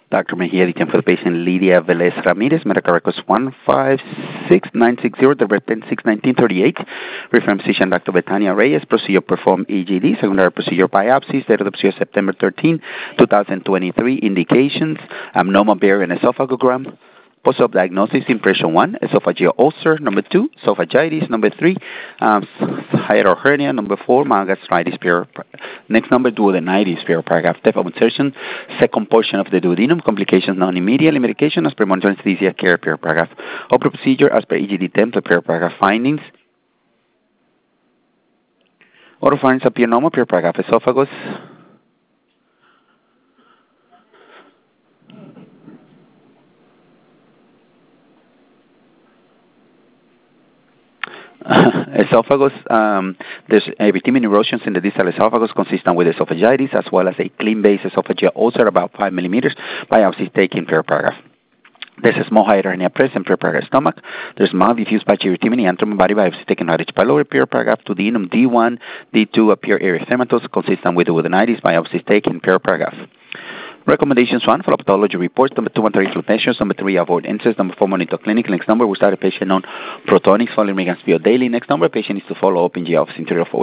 Dr. Mejia, detained for the patient Lydia Velez Ramirez, medical records 156960, direct 61938. Referring physician Dr. Betania Reyes, procedure performed EGD, secondary procedure biopsies, date of the procedure September 13, 2023. Indications, abnormal barium esophagogram. Post-op diagnosis, impression 1, esophageal ulcer, number 2, esophagitis, number 3, hiatal hernia, number 4, gastritis, next number, duodenitis, paragraph, depth of insertion, second portion of the duodenum, complications non-immediate, medication as per monitor anesthesia care, paragraph, open procedure as per EGD template, paragraph, findings, oropharynx appear normal, paragraph, esophagus, esophagus, there's vitamin erosions in the distal esophagus consistent with esophagitis as well as a clean base esophageal ulcer about 5 millimeters. Biopsy taken per paragraph. There's a small hiatal hernia present per paragraph stomach. There's mild diffuse pachyurythemia and body biopsy taken right pylori per paragraph. To the duodenum D1, D2 appear erythematous consistent with duodenitis. Biopsy taken per paragraph. Recommendations 1, follow pathology reports. Number 2, monitor inflammations. Number 3, avoid incidents. Number 4, monitor clinic. Next number, we start a patient on Protonix following Regan's daily. Next number, patient is to follow up in G office interior